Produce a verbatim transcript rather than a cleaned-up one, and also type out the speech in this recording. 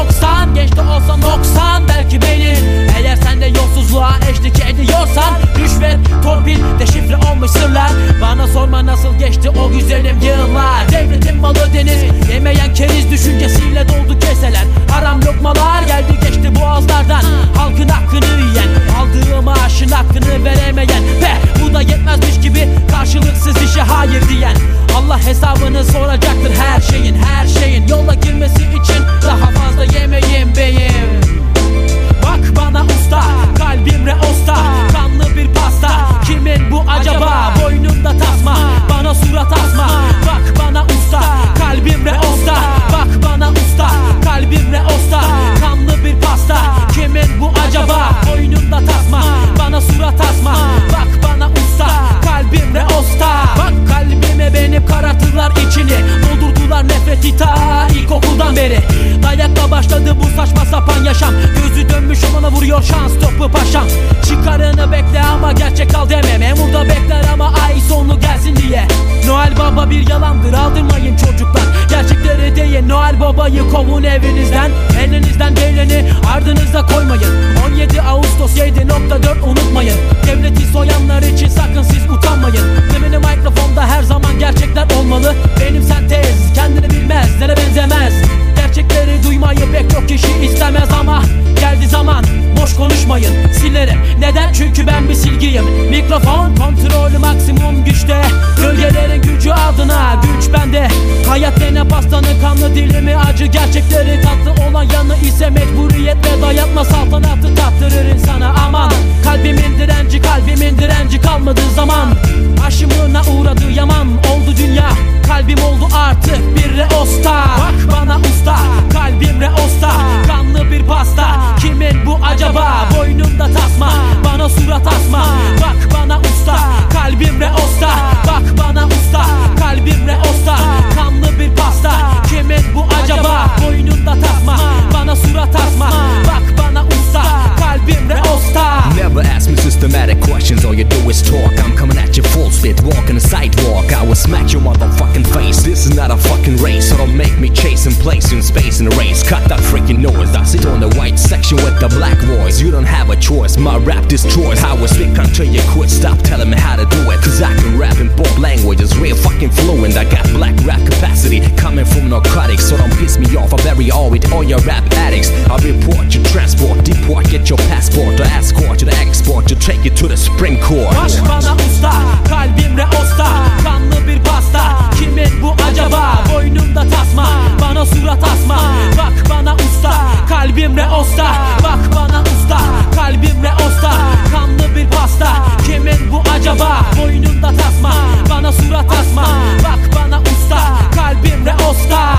doksan, genç de olsa noksan belki benim. Eğer sen de yolsuzluğa eşlik ediyorsan, rüşvet, torpil, deşifre olmuş sırlar. Bana sorma nasıl geçti o güzelim yıllar. Devletin malı deniz, yemeyen keriz düşüncesiyle doldu keseler. Haram lokmalar geldi geçti boğazlardan. Halkın hakkını yiyen, aldığı maaşın hakkını veremeyen. Be bu da yetmezmiş gibi karşılıksız işe hayır diyen. Allah hesabını soracaktır her şeyin, her şeyin. Yola girmesi için daha fazla yemeyin beyim. Bak bana usta, kalbim reosta, kanlı bir pasta. Kimin bu acaba, boynunda tasma, bana surat asma. Bak bana usta, kalbim reosta. Bak bana usta, kalbim reosta, kanlı bir pasta. Kimin bu acaba, boynunda tasma, bana surat asma. Bak bana usta, kalbim reosta. Bak kalbime benim kararttılar içini, doldurdular nefreti ta ilkokuldan beri. Dayakla başladı bu saçma sapan yaşam. Gözü dönmüş olana vuruyor şans topu paşam. Çıkarını bekle ama gerçek al deme. Memur da bekler ama ay sonu gelsin diye. Noel Baba bir yalandır, aldırmayın çocuklar. Gerçekleri değil, Noel Baba'yı kovun evinizden. Elinizden geleni ardınıza koymayın. on yedi Ağustos yedi nokta dört unutmayın. Devleti soyanlar için sakın siz utanmayın. Demini mikrofonda her zaman gerçekler olmalı. Benim sentez kendini bilmez, nere benzemez. Gerçekleri duymayı pek çok kişi istemez ama geldi zaman boş konuşmayın, silerim. Neden? Çünkü ben bir silgiyim. Mikrofon kontrolü maksimum güçte. Gölgelerin gücü adına güç bende. Hayat dene pastanın kanlı dilimi acı. Gerçekleri tatlı olan yanı ise mecburiyet ve dayatma saltanatı tattırır insana. Aman kalbimin direnci, kalbimin direnci kalmadığı zaman. Aşımına uğradı yaman oldu dünya. Kalbim oldu artık bir reosta. Bak bana usta, kalbim reosta, kanlı bir pasta. Kimin bu acaba, boynunda tasma, bana surat asma. Bak bana usta, kalbim reosta. Bak bana usta, kalbim reosta, kanlı bir pasta. Kimin bu acaba, boynunda tasma, bana surat asma. Bak bana usta, kalbim reosta. Never ask me systematic questions, all you do is talk. I'm coming at you full speed, walking the sidewalk. I will smack your motherfucking face. This is not a fucking race, so don't make me chase and place in space in a race. Cut that freaking noise, I sit on the white section with the black boys. You don't have a choice, my rap destroys. I will speak until you quit, stop telling me how to do it. Cause I can rap in both languages, real fucking fluent. I got black rap capacity, coming from narcotics. So don't piss me off, I bury all with all your rap addicts. I report your transport, deport, get your passport. Or escort you to export, to take you to the Supreme Court. Bak bana usta, kalbim reosta, kanlı bir pasta. Kimin bu acaba, boynunda tasma, bana surat asma. Bak bana usta, kalbim reosta. Bak bana usta, kalbim reosta, kanlı bir pasta. Kimin bu acaba, boynunda tasma, bana surat asma. Bak bana usta, kalbim reosta.